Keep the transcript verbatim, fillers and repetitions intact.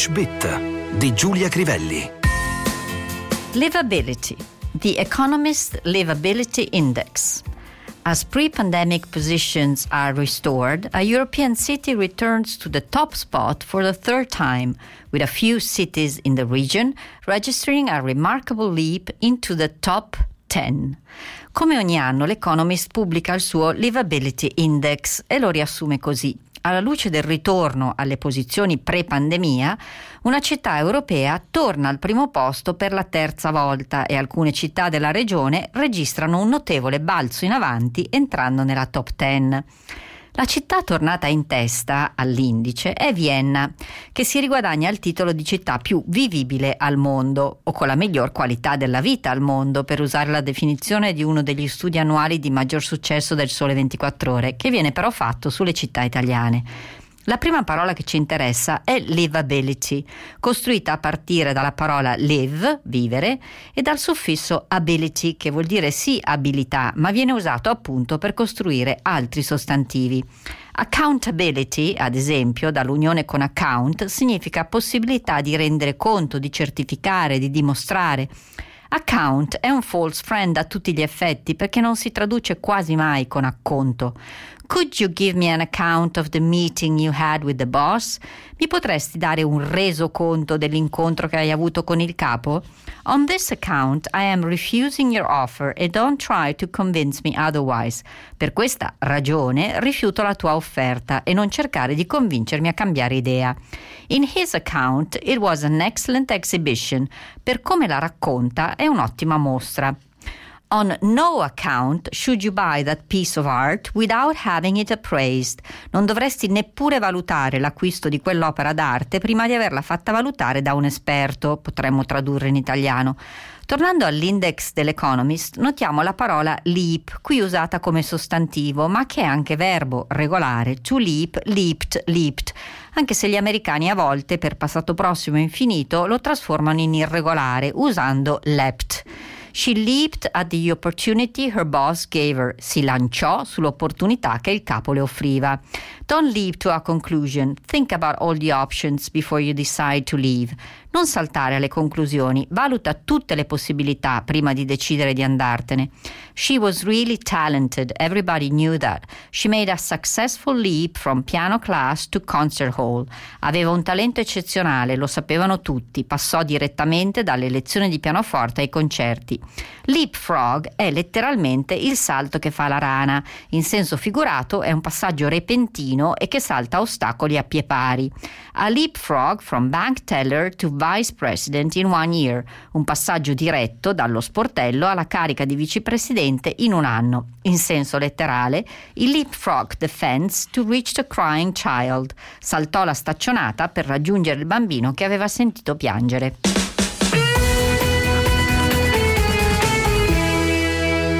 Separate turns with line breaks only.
English Bit di Giulia Crivelli.
Livability, the Economist Livability Index. As pre-pandemic positions are restored, a European city returns to the top spot for the third time, with a few cities in the region registering a remarkable leap into the top ten. Come ogni anno, l'Economist pubblica il suo Livability Index e lo riassume così. Alla luce del ritorno alle posizioni pre-pandemia, una città europea torna al primo posto per la terza volta e alcune città della regione registrano un notevole balzo in avanti entrando nella top ten. La città tornata in testa all'indice è Vienna, che si riguadagna il titolo di città più vivibile al mondo, o con la miglior qualità della vita al mondo, per usare la definizione di uno degli studi annuali di maggior successo del Sole ventiquattro Ore, che viene però fatto sulle città italiane. La prima parola che ci interessa è livability, costruita a partire dalla parola live, vivere, e dal suffisso ability, che vuol dire sì abilità, ma viene usato appunto per costruire altri sostantivi. Accountability, ad esempio, dall'unione con account, significa possibilità di rendere conto, di certificare, di dimostrare. Account è un false friend a tutti gli effetti perché non si traduce quasi mai con acconto. Could you give me an account of the meeting you had with the boss? Mi potresti dare un resoconto dell'incontro che hai avuto con il capo? On this account I am refusing your offer and don't try to convince me otherwise. Per questa ragione rifiuto la tua offerta e non cercare di convincermi a cambiare idea. In his account it was an excellent exhibition. Per come la racconta è un'ottima mostra. On no account should you buy that piece of art without having it appraised. Non dovresti neppure valutare l'acquisto di quell'opera d'arte prima di averla fatta valutare da un esperto, potremmo tradurre in italiano. Tornando all'index dell'Economist, notiamo la parola leap, qui usata come sostantivo, ma che è anche verbo regolare. To leap, leaped, leaped. Anche se gli americani a volte, per passato prossimo infinito, lo trasformano in irregolare, usando leapt. She leaped at the opportunity her boss gave her. Si lanciò sull'opportunità che il capo le offriva. Don't leap to a conclusion. Think about all the options before you decide to leave. Non saltare alle conclusioni. Valuta tutte le possibilità prima di decidere di andartene. She was really talented. Everybody knew that. She made a successful leap from piano class to concert hall. Aveva un talento eccezionale, lo sapevano tutti. Passò direttamente dalle lezioni di pianoforte ai concerti. Leapfrog è letteralmente il salto che fa la rana. In senso figurato è un passaggio repentino e che salta ostacoli a pie pari. A leapfrog from bank teller to vice president in one year. Un passaggio diretto dallo sportello alla carica di vicepresidente in un anno. In senso letterale, il leapfrog the fence to reach the crying child. Saltò la staccionata per raggiungere il bambino che aveva sentito piangere.